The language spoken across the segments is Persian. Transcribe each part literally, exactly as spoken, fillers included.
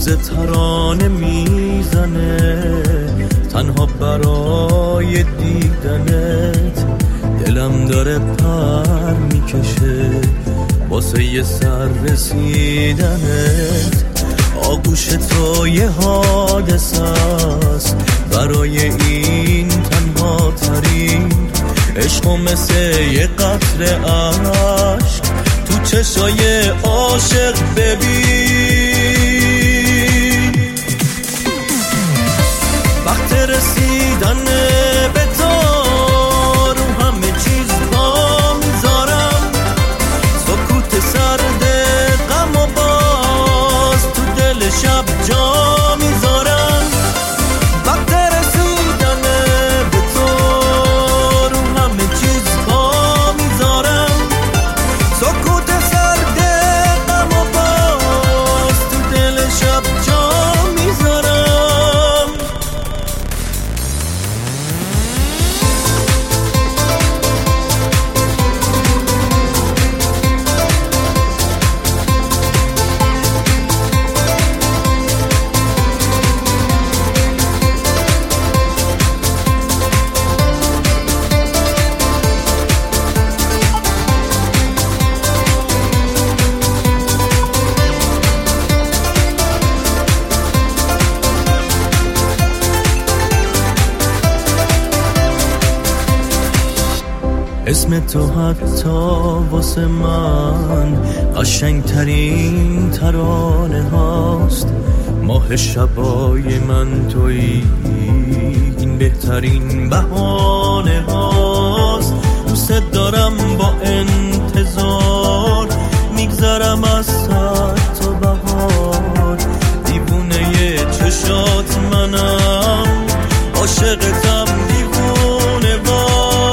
تازه ترانه میزنه تنها برای دیدنت. دلم داره پر میکشه واسه یه سر رسیدنت. آغوش تو یه حادثه است برای این تنها ترین عشقو مثل یه قطره عشق تو چشای عاشق ببین. وقت رسیدن به تو رو همه چیز پا میذارم. سکوت سرد غم و باز تو دل شب جا میذارم. وقت رسیدن به تو رو همه چیز پا میذارم. سکوت سرد غم و باز تو دل شب جا میذارم. اسم تو حتی واسه من قشنگترین ترانه هاست. ماه شبای من تویی این بهترین بهانه هاست. دوست دارم با انتظار میگذرم از سر تا بهار. دیوونه ی چشات منم عاشقتم دیوونه وار.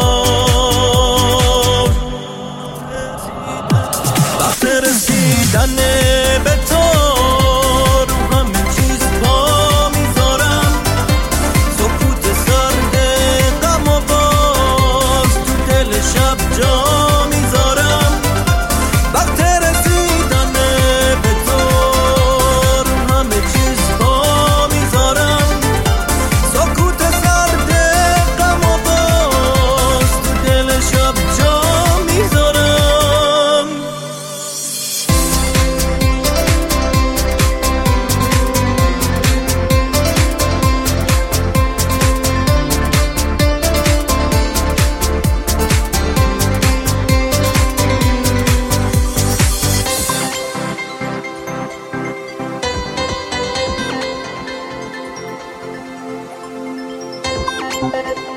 وقت رسیدن به تو رو همه چیز پا میذارم. سکوت سرد غم و باز تو دل شب جا میذارم. وقت رسیدن به تو رو همه چیز پا میذارم. سکوت سرد غم و باز تو دل شب جا میذارم. Thank you.